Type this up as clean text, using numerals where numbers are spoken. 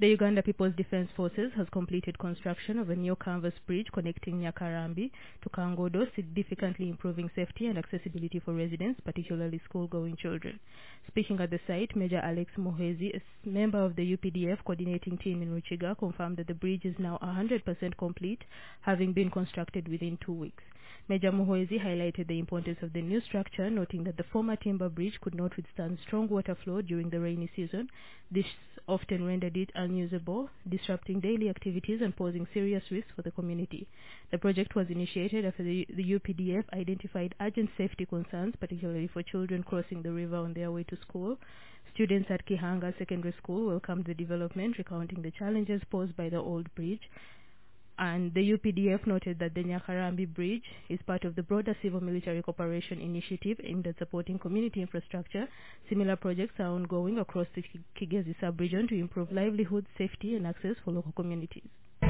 The Uganda People's Defense Forces has completed construction of a new canvas bridge connecting Nyakarambi to Kangodo, significantly improving safety and accessibility for residents, particularly school-going children. Speaking at the site, Major Alex Muhwezi, a member of the UPDF coordinating team in Ruchiga, confirmed that the bridge is now 100% complete, having been constructed within 2 weeks. Major Muhwezi highlighted the importance of the new structure, noting that the former timber bridge could not withstand strong water flow during the rainy season. This often rendered it unusable, disrupting daily activities and posing serious risks for the community. The project was initiated after the UPDF identified urgent safety concerns, particularly for children crossing the river on their way to school. Students at Kihanga Secondary School welcomed the development, recounting the challenges posed by the old bridge. And the UPDF noted that the Nyakarambi Bridge is part of the broader civil-military cooperation initiative aimed at supporting community infrastructure. Similar projects are ongoing across the Kigezi sub-region to improve livelihood, safety, and access for local communities.